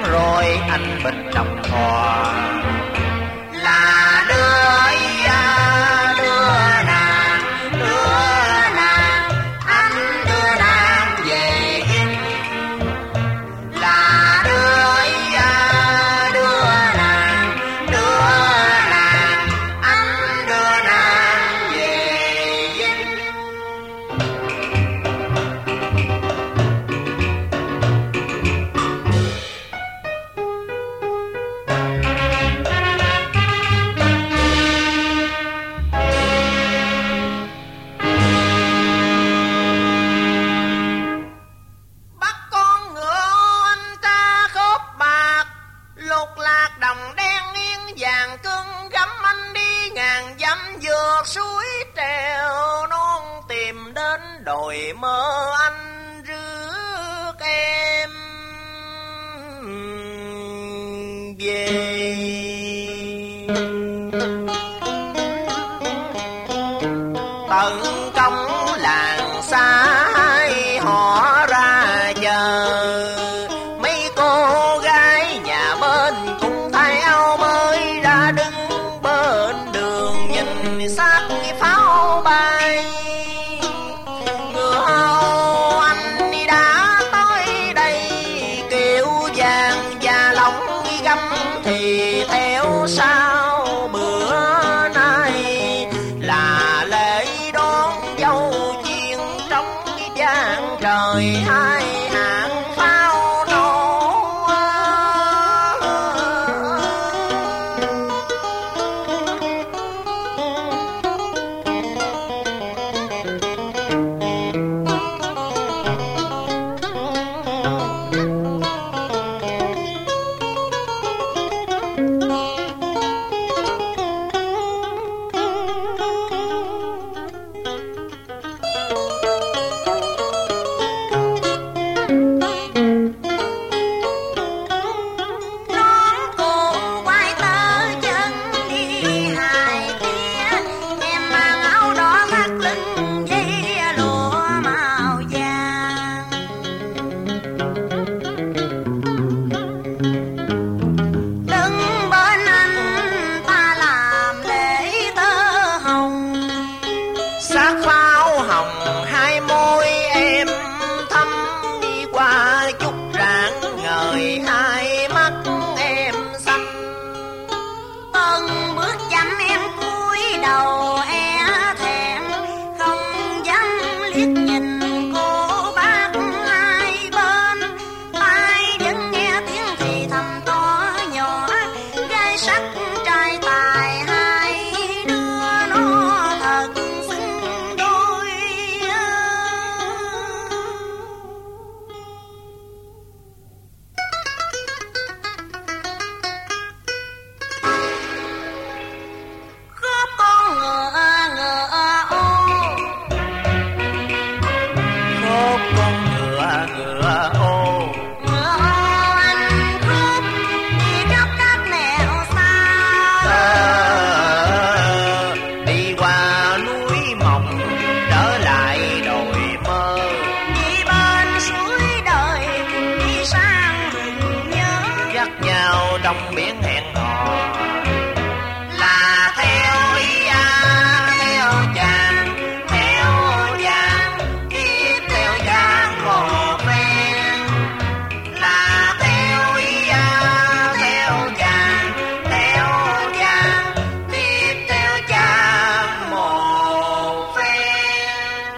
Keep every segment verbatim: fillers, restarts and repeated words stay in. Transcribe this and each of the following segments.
rồi anh bình đồng thò là đưa à, đưa nàng đưa nàng anh đưa nàng về Vinh là đưa à, đưa nàng đưa nàng anh đưa nàng về Vinh. Bắt con ngựa anh ta khốp bạc lục lạc đồng đen nghiêng vàng cưng gắm anh đi ngàn dặm vượt suối trèo non tìm đến đồi mơ anh rước em về. Tận công làng xa họ ra chờ mấy cô gái nhà bên cũng thay áo mới ra đứng bên đường nhìn sát pháo bay. Ngựa hầu anh đã tới đây kiệu vàng và lỏng gấm thì theo sau bữa nay là lễ đón dâu chiên trong vang trời hai hạng pháo nổ. Trong biển hẹn hò là theo ý à, theo chàng theo chàng tiếp theo chàng một phen là theo ý à, theo chàng theo chàng tiếp theo chàng một phen.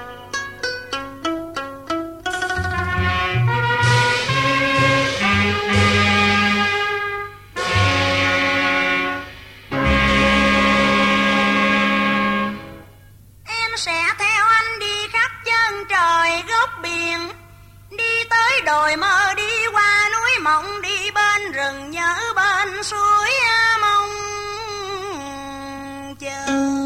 Đồi mơ đi qua núi mộng đi bên rừng nhớ bên suối mong chờ.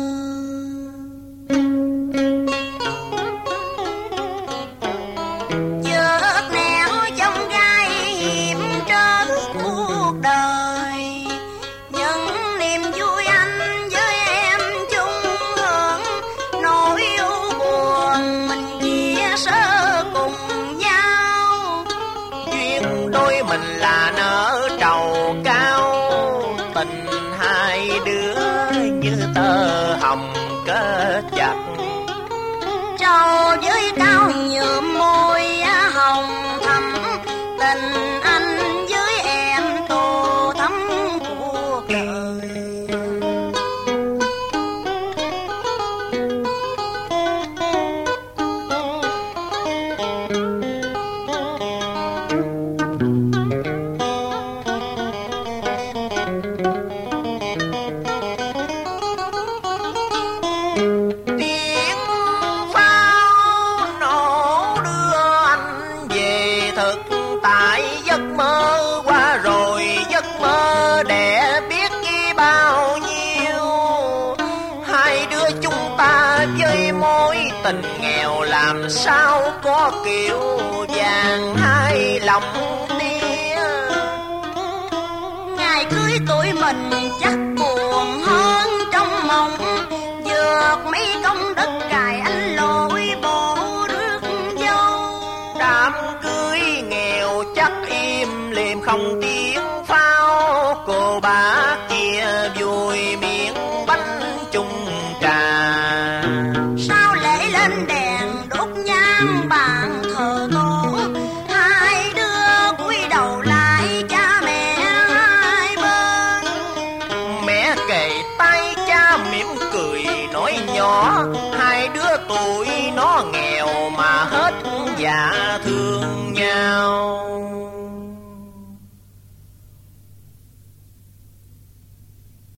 Chợt nẻo trong gai hiểm trên cuộc đời những niềm vui anh với em chung hưởng nỗi u buồn mình chia sẻ cùng nhau. Đôi đôi mình là nở trầu cao, tình hai đứa như tơ hồng kết chặt. Trầu với cao nhuộm môi hồng thắm, tình anh với em tô thắm cuộc đời. Tình nghèo làm sao có kiểu vàng hai lòng tia. Ngày cưới tụi mình chắc buồn hơn trong mộng, vượt mấy công đất cài anh lội bộ rước dâu. Đám cưới nghèo chắc im lìm không tiếng pháo, cô bà kia vui miệng bánh chung trà. Lên đèn đốt nhang bàn thờ tổ, hai đứa cúi đầu lại cha mẹ hai bên. Mẹ kề tay cha mỉm cười nói nhỏ, hai đứa tụi nó nghèo mà hết dạ thương nhau.